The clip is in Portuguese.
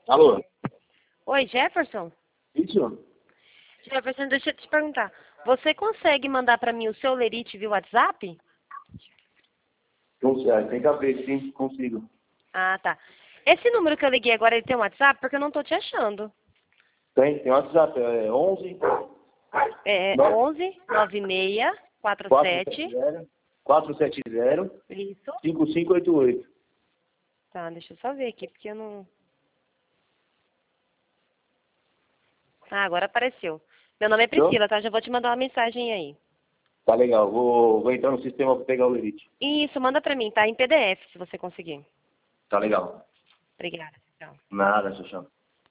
Alô? Oi, Jefferson? Isso? Jefferson, deixa eu te perguntar. Você consegue mandar para mim o seu lerite via WhatsApp? Consegue, tem que abrir, sim, consigo. Ah, tá. Esse número que eu liguei agora, ele tem WhatsApp? Porque eu não tô te achando. Tem WhatsApp, é 11 É 11 96 47. 470 Isso. 5588. Tá, deixa eu só ver aqui, porque eu não... Ah, agora apareceu. Meu nome é Entendeu? Priscila, tá? Já vou te mandar uma mensagem aí. Tá legal, vou entrar no sistema para pegar o limite. Isso, manda pra mim, tá? Em PDF, se você conseguir. Tá legal. Obrigada. Tchau. Nada, Xuxa.